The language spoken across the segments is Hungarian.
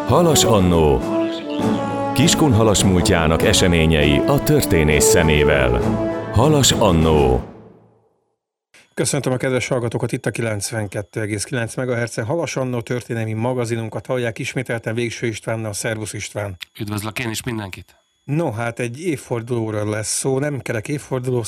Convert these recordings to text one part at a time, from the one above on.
Halas Annó. Kiskunhalas múltjának eseményei a történész szemével. Halas Annó. Köszöntöm a kedves hallgatókat, itt a 92,9 MHz-en Halas Annó történelmi magazinunkat hallják ismételten Végső Istvánnal. Szervusz István! Üdvözlök én is mindenkit! No, hát egy évfordulóról lesz szó, nem kerek évforduló,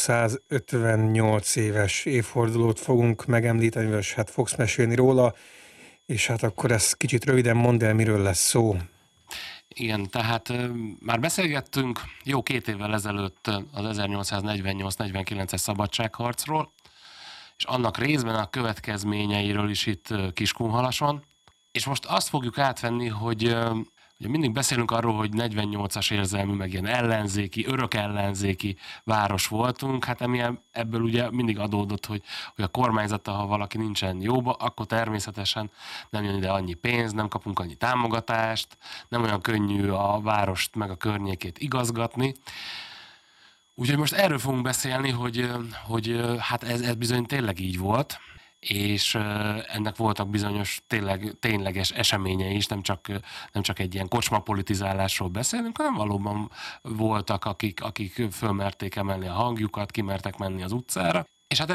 158 éves évfordulót fogunk megemlíteni, és hát fogsz mesélni róla, és hát akkor ezt kicsit röviden mondd el, miről lesz szó. Igen, tehát már beszélgettünk jó 2 évvel ezelőtt az 1848-49-es szabadságharcról, és annak részben a következményeiről is itt Kiskunhalason. És most azt fogjuk átvenni, hogy mindig beszélünk arról, hogy 48-as érzelmű, meg ilyen ellenzéki, örök ellenzéki város voltunk. Hát ebből ugye mindig adódott, hogy a kormányzata, ha valaki nincsen jóba, akkor természetesen nem jön ide annyi pénz, nem kapunk annyi támogatást, nem olyan könnyű a várost meg a környékét igazgatni. Úgyhogy most erről fogunk beszélni, hogy hát ez bizony tényleg így volt, és ennek voltak bizonyos tényleges eseményei is, nem csak egy ilyen kocsmapolitizálásról beszélünk, hanem valóban voltak, akik fölmerték emelni a hangjukat, kimertek menni az utcára. És hát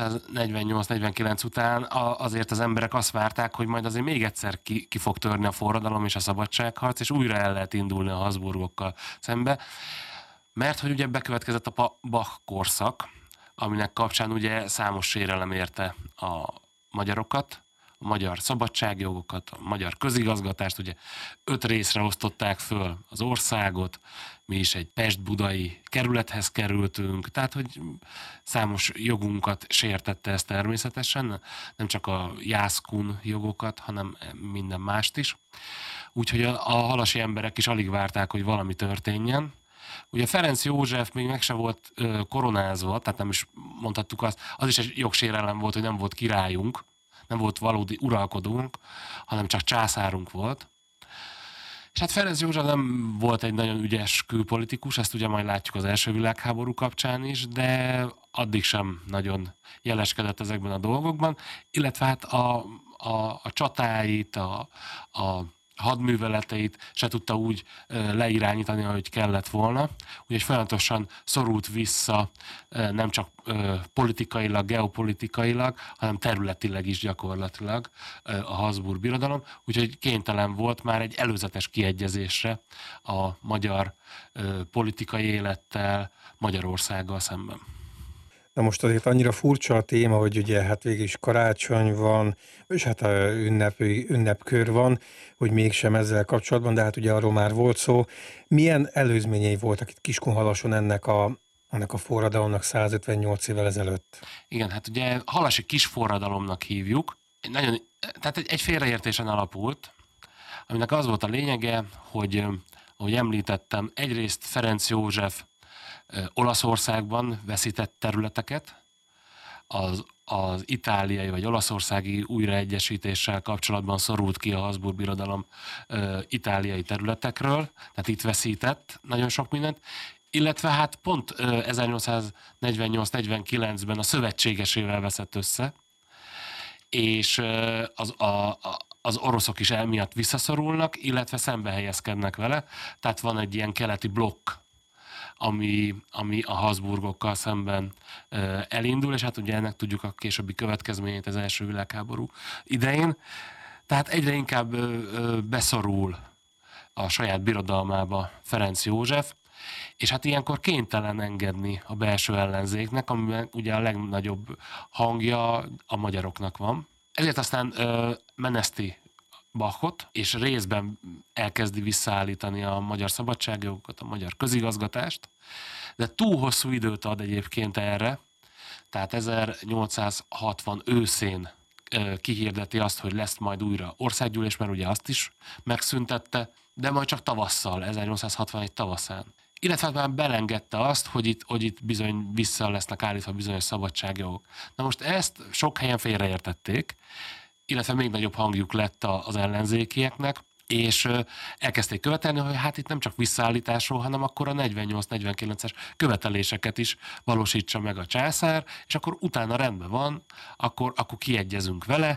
1848-49 után azért az emberek azt várták, hogy majd azért még egyszer ki fog törni a forradalom és a szabadságharc, és újra el lehet indulni a Habsburgokkal szembe. Mert hogy ugye bekövetkezett a Bach korszak, aminek kapcsán ugye számos sérelem érte a magyarokat, a magyar szabadságjogokat, a magyar közigazgatást, ugye 5 részre osztották föl az országot, mi is egy pest-budai kerülethez kerültünk, tehát hogy számos jogunkat sértette ez természetesen, nem csak a jászkun jogokat, hanem minden mást is. Úgyhogy a halasi emberek is alig várták, hogy valami történjen. Ugye Ferenc József még meg se volt koronázva, tehát nem is mondhattuk azt, az is egy jogsérelem volt, hogy nem volt királyunk, nem volt valódi uralkodónk, hanem csak császárunk volt. És hát Ferenc József nem volt egy nagyon ügyes külpolitikus, ezt ugye majd látjuk az első világháború kapcsán is, de addig sem nagyon jeleskedett ezekben a dolgokban, illetve hát a csatáit, a hadműveleteit se tudta úgy leirányítani, ahogy kellett volna. Úgyhogy folyamatosan szorult vissza nem csak politikailag, geopolitikailag, hanem területileg is gyakorlatilag a Habsburg birodalom. Úgyhogy kénytelen volt már egy előzetes kiegyezésre a magyar politikai élettel, Magyarországgal szemben. Na most azért annyira furcsa a téma, hogy ugye hát végig is karácsony van, és hát ünnepkör van, hogy mégsem ezzel kapcsolatban, de hát ugye arról már volt szó. Milyen előzményei voltak itt Kiskunhalason ennek a forradalomnak 158 évvel ezelőtt? Igen, hát ugye halasi kisforradalomnak hívjuk. Tehát egy félreértésen alapult, aminek az volt a lényege, hogy ahogy említettem, egyrészt Ferenc József Olaszországban veszített területeket, az itáliai vagy olaszországi újraegyesítéssel kapcsolatban szorult ki a Habsburg birodalom itáliai területekről, tehát itt veszített nagyon sok mindent, illetve hát pont 1848-49-ben a szövetségesével veszett össze, és az oroszok is emiatt visszaszorulnak, illetve szembe helyezkednek vele, tehát van egy ilyen keleti blokk, ami a Habsburgokkal szemben elindul, és hát ugye ennek tudjuk a későbbi következményét az első világháború idején. Tehát egyre inkább beszorul a saját birodalmába Ferenc József, és hát ilyenkor kénytelen engedni a belső ellenzéknek, amiben ugye a legnagyobb hangja a magyaroknak van. Ezért aztán meneszti Bachot, és részben elkezdi visszaállítani a magyar szabadságjogokat, a magyar közigazgatást, de túl hosszú időt ad egyébként erre, tehát 1860 őszén kihirdeti azt, hogy lesz majd újra országgyűlés, mert ugye azt is megszüntette, de majd csak tavasszal, 1861 tavaszán. Illetve már belengedte azt, hogy itt bizony vissza lesznek állítva bizonyos szabadságjogok. Na most ezt sok helyen félreértették, illetve még nagyobb hangjuk lett az ellenzékieknek, és elkezdték követelni, hogy hát itt nem csak visszaállításról, hanem akkor a 48-49-es követeléseket is valósítsa meg a császár, és akkor utána rendben van, akkor kiegyezünk vele,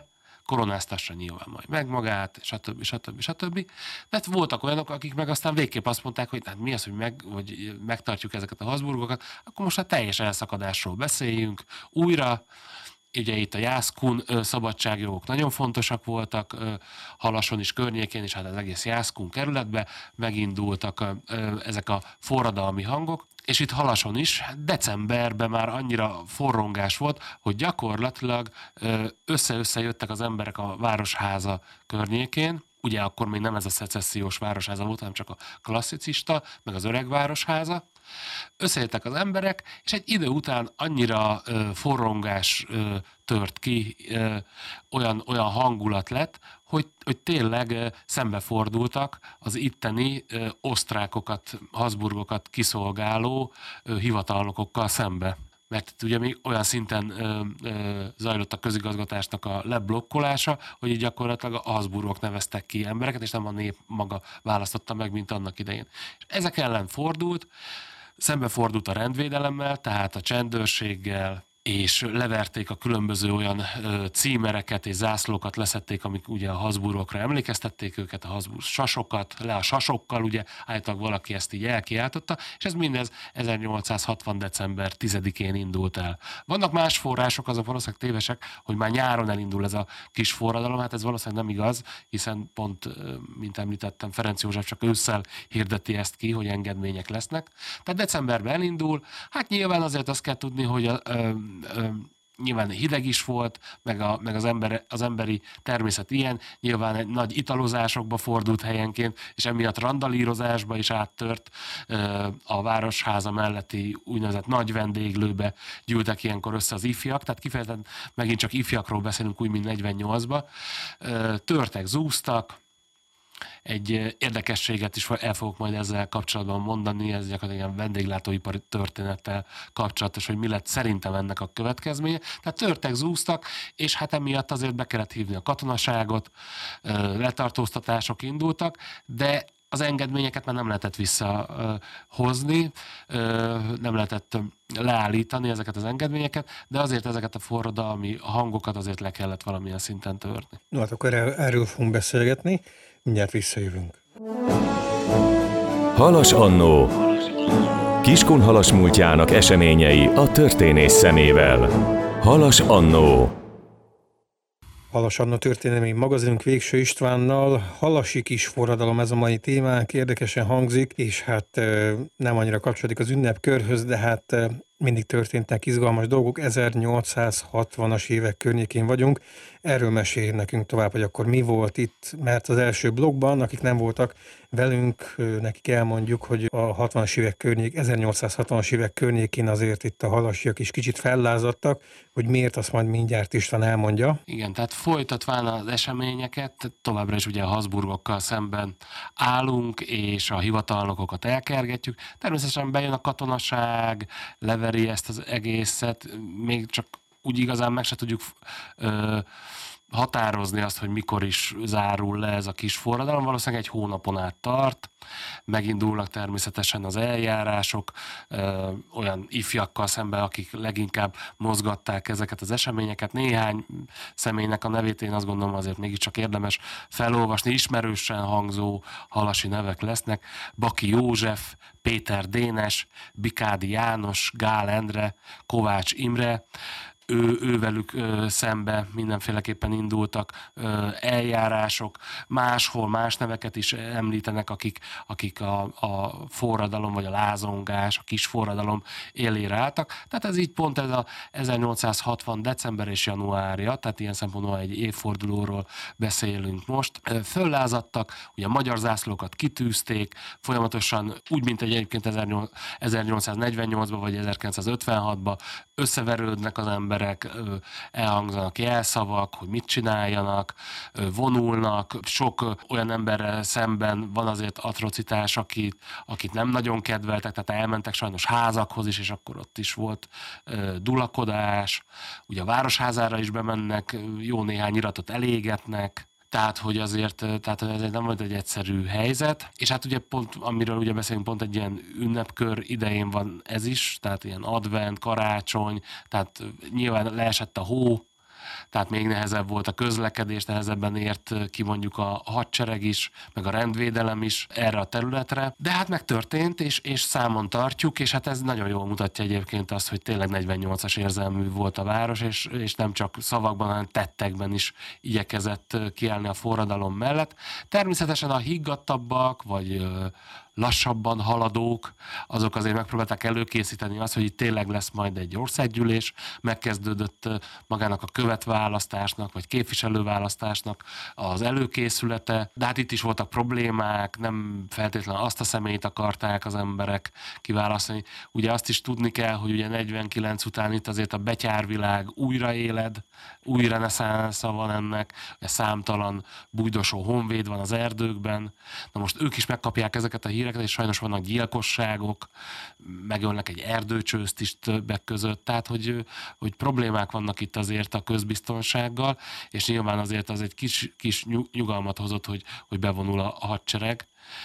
koronáztassa nyilván majd meg magát, stb. De voltak olyanok, akik meg aztán végképp azt mondták, hogy hát mi az, hogy megtartjuk ezeket a Habsburgokat, akkor most a teljes elszakadásról beszéljünk újra. Ugye itt a Jászkun szabadságjogok nagyon fontosak voltak, Halason is, környékén is, hát az egész Jászkun kerületbe megindultak ezek a forradalmi hangok, és itt Halason is decemberben már annyira forrongás volt, hogy gyakorlatilag össze-össze jöttek az emberek a Városháza környékén. Ugye akkor még nem ez a szecessziós Városháza volt, hanem csak a klasszicista, meg az öreg Városháza. Összejöttek az emberek, és egy idő után annyira forrongás tört ki, olyan hangulat lett, hogy tényleg szembefordultak az itteni osztrákokat, Habsburgokat kiszolgáló hivatalnokokkal szembe. Mert ugye még olyan szinten zajlott a közigazgatásnak a leblokkolása, hogy így gyakorlatilag a Habsburgok neveztek ki embereket, és nem a nép maga választotta meg, mint annak idején. És ezek ellen fordult, szembefordult a rendvédelemmel, tehát a csendőrséggel, és leverték a különböző olyan címereket és zászlókat, leszették, amik ugye a Habsburgokra emlékeztették őket, a Habsburg sasokat, le a sasokkal, ugye állítólag valaki ezt így elkiáltotta, és ez mindez 1860. december 10-én indult el. Vannak más források, azok valószínűleg tévesek, hogy már nyáron elindul ez a kis forradalom, hát ez valószínűleg nem igaz, hiszen pont, mint említettem, Ferenc József csak ősszel hirdeti ezt ki, hogy engedmények lesznek. Tehát decemberben elindul, hát nyilván azért azt kell tudni, hogy nyilván hideg is volt, meg az emberi természet ilyen, nyilván egy nagy italozásokba fordult helyenként, és emiatt randalírozásba is áttört. A Városháza melletti úgynevezett nagy vendéglőbe gyűltek ilyenkor össze az ifjak, tehát kifejezetten megint csak ifjakról beszélünk, úgy, mint 48-ba. Törtek, zúztak. Egy érdekességet is el fogok majd ezzel kapcsolatban mondani, ez gyakorlatilag ilyen vendéglátóipari történettel kapcsolatos, hogy mi lett szerintem ennek a következménye. Tehát törtek, zúztak, és hát emiatt azért be kellett hívni a katonaságot, letartóztatások indultak, de az engedményeket már nem lehetett visszahozni, nem lehetett leállítani ezeket az engedményeket, de azért ezeket a forradalmi hangokat azért le kellett valamilyen szinten törni. No, hát akkor erről fogunk beszélgetni, mindjárt visszajövünk. Halas Annó. Kiskunhalas múltjának eseményei a történész szemével. Halas Annó. Halas Anna történelmi magazinunk Végső Istvánnal. Halasi kis forradalom, ez a mai témánk, érdekesen hangzik, és hát nem annyira kapcsolódik az ünnepkörhöz, de hát mindig történtek izgalmas dolgok. 1860-as évek környékén vagyunk. Erről mesél nekünk tovább, hogy akkor mi volt itt, mert az első blogban, akik nem voltak velünk, nekik elmondjuk, hogy a 60-as évek 1860-as évek környékén azért itt a halasiak is kicsit fellázadtak, hogy miért, azt majd mindjárt István elmondja. Igen, tehát folytatván az eseményeket, továbbra is ugye a Habsburgokkal szemben állunk, és a hivatalnokokat elkergetjük. Természetesen bejön a katonaság, leveri ezt az egészet, még csak úgy igazán meg se tudjuk határozni azt, hogy mikor is zárul le ez a kis forradalom. Valószínűleg egy hónapon át tart, megindulnak természetesen az eljárások olyan ifjakkal szemben, akik leginkább mozgatták ezeket az eseményeket. Néhány személynek a nevét én azt gondolom azért mégiscsak érdemes felolvasni, ismerősen hangzó halasi nevek lesznek. Baki József, Péter Dénes, Bikádi János, Gál Endre, Kovács Imre, ővelük szembe mindenféleképpen indultak eljárások, máshol más neveket is említenek, akik a forradalom vagy a lázongás, a kis forradalom élére álltak. Tehát ez így pont ez a 1860. december és januárja, tehát ilyen szempontból egy évfordulóról beszélünk most. Föllázadtak, ugye a magyar zászlókat kitűzték, folyamatosan úgy, mint egyébként 1848-ban vagy 1956-ban összeverődnek az emberek, elhangzanak jelszavak, hogy mit csináljanak, vonulnak. Sok olyan emberrel szemben van azért atrocitás, akit nem nagyon kedveltek, tehát elmentek sajnos házakhoz is, és akkor ott is volt dulakodás. Ugye a Városházára is bemennek, jó néhány iratot elégetnek, tehát, hogy azért, ez nem volt egy egyszerű helyzet, és hát ugye pont, amiről ugye beszélünk, pont egy ilyen ünnepkör idején van ez is, tehát ilyen advent, karácsony, tehát nyilván leesett a hó, tehát még nehezebb volt a közlekedés, nehezebben ért ki mondjuk a hadsereg is, meg a rendvédelem is erre a területre, de hát megtörtént, és számon tartjuk, és hát ez nagyon jól mutatja egyébként azt, hogy tényleg 48-as érzelmű volt a város, és nem csak szavakban, hanem tettekben is igyekezett kiállni a forradalom mellett. Természetesen a higgadtabbak, vagy lassabban haladók, azok azért megpróbálták előkészíteni azt, hogy itt tényleg lesz majd egy országgyűlés, megkezdődött magának a követválasztásnak, vagy képviselőválasztásnak az előkészülete, de hát itt is voltak problémák, nem feltétlenül azt a személyt akarták az emberek kiválasztani. Ugye azt is tudni kell, hogy ugye 49 után itt azért a betyárvilág újraéled, új reneszánsza van ennek, számtalan bújdosó honvéd van az erdőkben. Na most ők is megkapják ezeket a híreket, és sajnos vannak gyilkosságok, megölnek egy erdőcsőzt is többek között, tehát hogy problémák vannak itt azért a közbiztonsággal, és nyilván azért az egy kis nyugalmat hozott, hogy bevonul a hadsereg,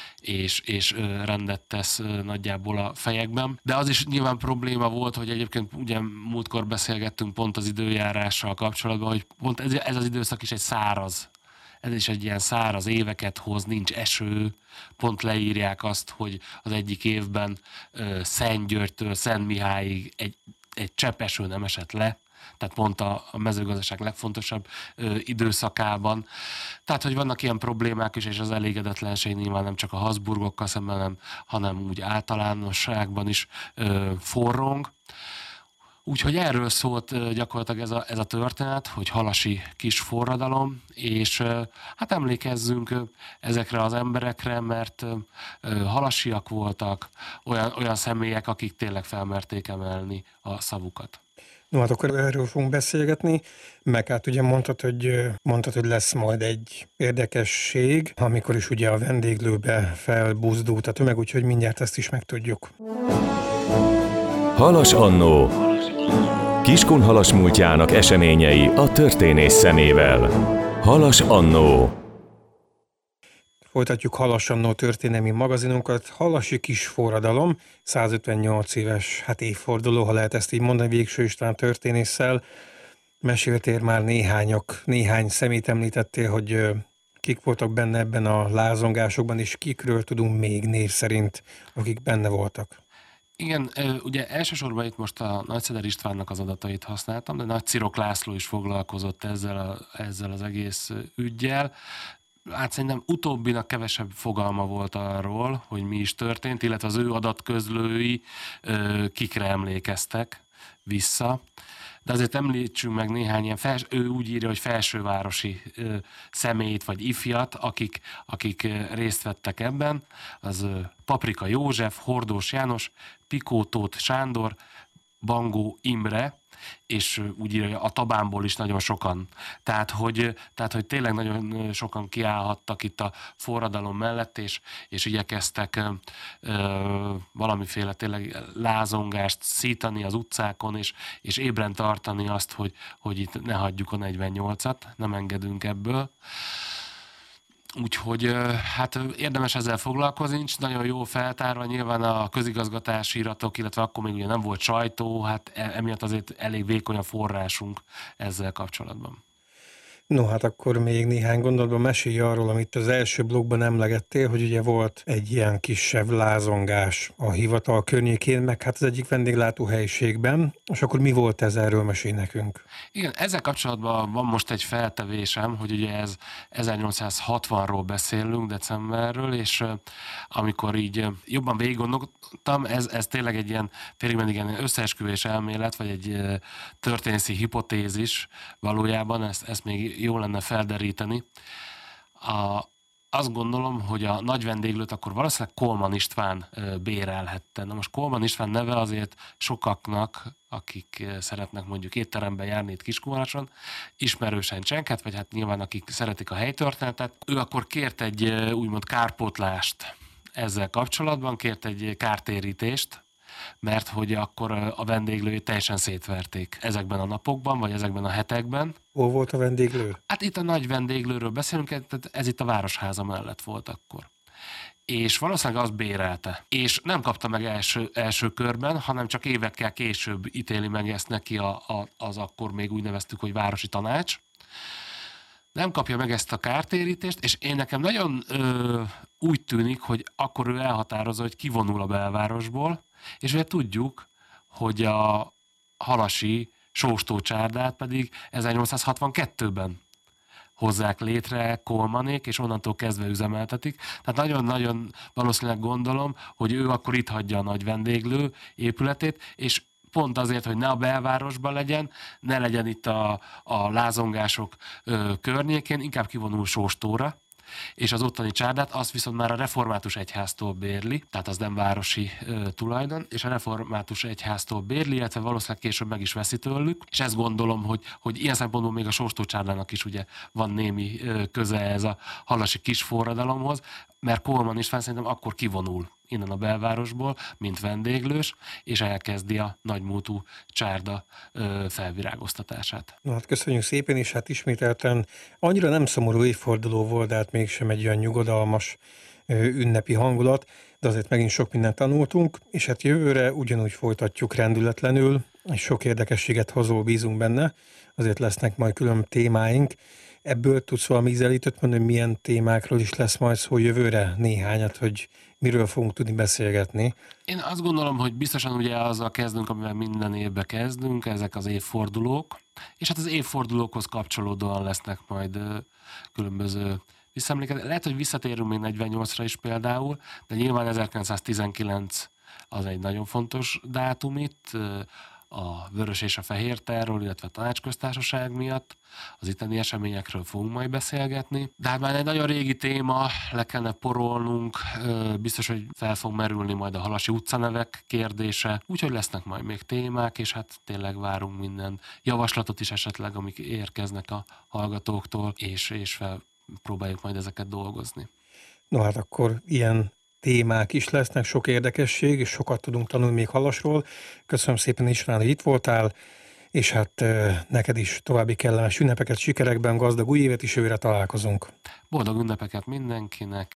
és rendet tesz nagyjából a fejekben. De az is nyilván probléma volt, hogy egyébként ugye múltkor beszélgettünk pont az időjárással kapcsolatban, hogy pont ez az időszak is egy száraz. Ez is egy ilyen száraz éveket hoz, nincs eső, pont leírják azt, hogy az egyik évben Szentgyörgytől Szentmihályig egy csepp eső nem esett le, tehát pont a mezőgazdaság legfontosabb időszakában. Tehát, hogy vannak ilyen problémák is, és az elégedetlenség nyilván nem csak a Habsburgokkal szemben, hanem úgy általánosságban is forrong. Úgyhogy erről szólt gyakorlatilag ez a történet, hogy halasi kis forradalom, és hát emlékezzünk ezekre az emberekre, mert halasiak voltak, olyan személyek, akik tényleg felmerték emelni a szavukat. No, hát akkor erről fogunk beszélgetni, meg hát ugye mondtad, hogy lesz majd egy érdekesség, amikor is ugye a vendéglőbe felbuzdult a tömeg, úgyhogy mindjárt ezt is megtudjuk. Halas Annó. Kiskunhalas múltjának eseményei a történész szemével. Halas Annó. Folytatjuk Halas Annó történelmi magazinunkat. Halasi kis forradalom, 158 éves évforduló, ha lehet ezt így mondani, Végső István történésszel. Meséltél már néhány szemét említettél, hogy kik voltak benne ebben a lázongásokban, és kikről tudunk még név szerint, akik benne voltak. Igen, ugye elsősorban itt most a Nagyszeder Istvánnak az adatait használtam, de Nagy Cirok László is foglalkozott ezzel az egész üggyel. Hát szerintem utóbbinak kevesebb fogalma volt arról, hogy mi is történt, illetve az ő adatközlői kikre emlékeztek vissza. De azért említsünk meg néhány ilyen, ő úgy írja, hogy felsővárosi személyt vagy ifjat, akik részt vettek ebben. Az Paprika József, Hordós János, Pikó Tóth Sándor, Bangó Imre, és úgy írja, a Tabánból is nagyon sokan. Tehát, hogy tényleg nagyon sokan kiállhattak itt a forradalom mellett, és igyekeztek valamiféle tényleg lázongást szítani az utcákon, és ébren tartani azt, hogy itt ne hagyjuk a 48-at, nem engedünk ebből. Úgyhogy hát érdemes ezzel foglalkozni, nincs nagyon jó feltárva, nyilván a közigazgatási iratok, illetve akkor még ugye nem volt sajtó, hát emiatt azért elég vékony a forrásunk ezzel kapcsolatban. No, hát akkor még néhány gondolatban mesélj arról, amit az első blogban emlegettél, hogy ugye volt egy ilyen kisebb lázongás a hivatal környékén, meg hát az egyik vendéglátóhelyiségben, és akkor mi volt ez, erről mesélj nekünk? Igen, ezzel kapcsolatban van most egy feltevésem, hogy ugye ez 1860-ról beszélünk, decemberről, és amikor így jobban végig gondoltam, ez tényleg egy ilyen összeesküvés elmélet, vagy egy történészi hipotézis valójában, ezt még jó lenne felderíteni. Azt gondolom, hogy a nagy vendéglőt akkor valószínűleg Kolman István bérelhette. Na most Kolman István neve azért sokaknak, akik szeretnek mondjuk étteremben járni itt Kiskunhalason, ismerősen csenghet, vagy hát nyilván akik szeretik a helytörténetet. Ő akkor kért egy úgymond kárpótlást ezzel kapcsolatban, kért egy kártérítést, mert hogy akkor a vendéglőjét teljesen szétverték ezekben a napokban, vagy ezekben a hetekben. Hol volt a vendéglő? Hát itt a nagy vendéglőről beszélünk, ez itt a Városháza mellett volt akkor. és valószínűleg azt bérelte. És nem kapta meg első körben, hanem csak évekkel később ítéli meg ezt neki az akkor még úgy neveztük, hogy városi tanács. Nem kapja meg ezt a kártérítést, és én nekem nagyon úgy tűnik, hogy akkor ő elhatározza, hogy kivonul a belvárosból, és ugye tudjuk, hogy a halasi Sóstócsárdát pedig 1862-ben hozzák létre Kolmanék, és onnantól kezdve üzemeltetik. Tehát nagyon-nagyon valószínűleg gondolom, hogy ő akkor itt hagyja a nagy vendéglő épületét, és pont azért, hogy ne a belvárosban legyen, ne legyen itt a lázongások környékén, inkább kivonul Sóstóra, és az ottani csárdát azt viszont már a református egyháztól bérli, tehát az nem városi tulajdon, és a református egyháztól bérli, illetve valószínűleg később meg is veszi tőlük, és ezt gondolom, hogy ilyen szempontból még a Sóstócsárdának is ugye van némi köze ez a halasi kisforradalomhoz, mert Kolman István szerintem akkor kivonul innen a belvárosból, mint vendéglős, és elkezdi a nagymúltú csárda felvirágoztatását. Na hát köszönjük szépen, és hát ismételten annyira nem szomorú évforduló volt, de hát mégsem egy olyan nyugodalmas ünnepi hangulat, de azért megint sok mindent tanultunk, és hát jövőre ugyanúgy folytatjuk rendületlenül, és sok érdekességet hozol, bízunk benne, azért lesznek majd külön témáink. Ebből tudsz valami ízelítőt mondani, hogy milyen témákról is lesz majd szó jövőre? Néhányat, hogy miről fogunk tudni beszélgetni. Én azt gondolom, hogy biztosan ugye azzal kezdünk, amivel minden évben kezdünk, ezek az évfordulók, és hát az évfordulókhoz kapcsolódóan lesznek majd különböző visszaemlékezések. Lehet, hogy visszatérünk még 48-ra is például, de nyilván 1919 az egy nagyon fontos dátum itt, a Vörös és a Fehér Terror, illetve a Tanácsköztársaság miatt. Az itteni eseményekről fogunk majd beszélgetni. De hát már egy nagyon régi téma, le kellene porolnunk, biztos, hogy fel fog merülni majd a halasi utcanevek kérdése, úgyhogy lesznek majd még témák, és hát tényleg várunk minden javaslatot is esetleg, amik érkeznek a hallgatóktól, és próbáljuk majd ezeket dolgozni. No hát akkor ilyen témák is lesznek, sok érdekesség, és sokat tudunk tanulni még Halasról. Köszönöm szépen István, hogy itt voltál, és hát neked is további kellemes ünnepeket, sikerekben, gazdag új évet is, jövőre találkozunk. Boldog ünnepeket mindenkinek,